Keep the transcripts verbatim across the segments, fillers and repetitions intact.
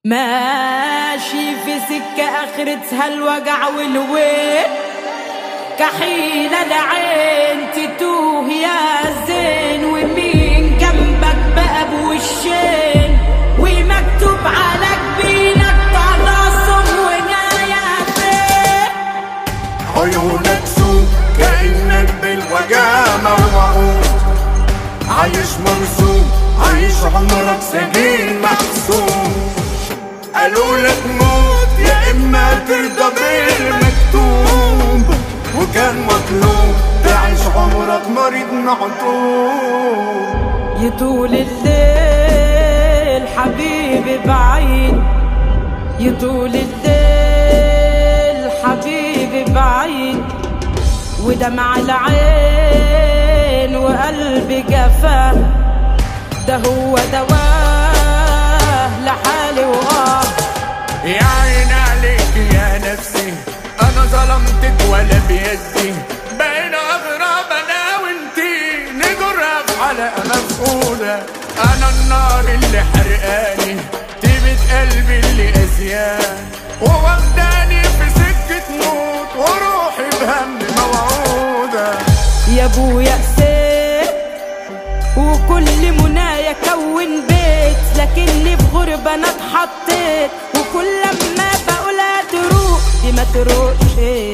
ماشي في سكة آخرتها الوجع والويل، كحيلة العين تتوه يا زين، ومين جنبك بقى بوشين، ومكتوب على جبينك طلاسم ونايا فين. عيونك سوق كأنك بالوجع موعود، عايش مرسوم عايش عمرك سجين محسوم. قالوا لك موت يا اما ترضى بالمكتوب، وكان مطلوب تعيش عمرك مريض معطوب. يطول الليل حبيبي بعيد، يطول الليل حبيبي بعيد، ودمع العين وقلبي جفاه، ده هو دواه لحالي وآه. يا عين عليك يا نفسي، انا ظلمتك ولا بيدي، بين اغراب انا وانتي نجرها في حلقة مفقودة. انا النار اللي حرقاني، طيبة قلبي اللي قاسياني، وواخداني في سكة موت، وروحي بهم موعودة. يا ابويا قسيت وكل منايا كون بيت، لكني في غربة انا اتحطيت، وكل ما بقولها تروح دي ما تروحش،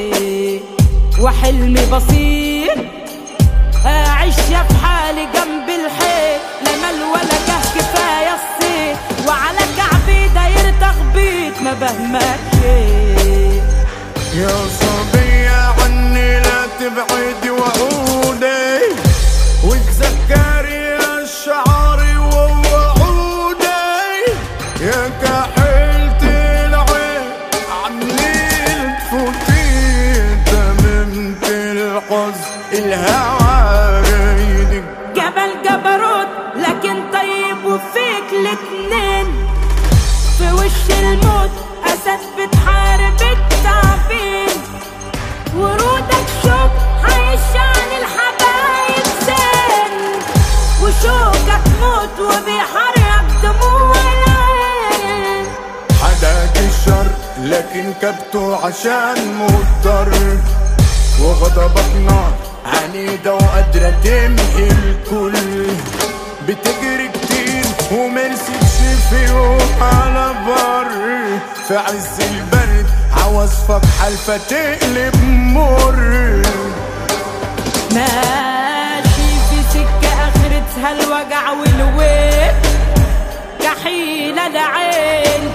وحلمي بسيط اعيش في حالي جنب الحيط، لا مال ولا جه كفايه الصيت، وعلى كعبي داير تخبيط ما بهمكش. يا صبية عني لا تبعدي وعودي، وتذكري الشعري ووعودي، يا كحيلة العين عني تفوتي، تممت الحظ الهوى رايدك. جبل جبروت لكن طيب وفيك الاتنين، في وش الموت اسد بتحارب التعبين، ورودك شوك عايش عن الحبايب زين، وشوكك موت وبيحرق دموع العين. حداك الشر لكن كبته عشان مضطر، وغضبك نار عنيدة وقادرة تمحي الكل، بتجري كتير ومرستش في يوم على بر، في عز البرد عواصفك حالفة تقلب مر. ماشي في سكة آخرتها الوجع والويل، كحيلة العين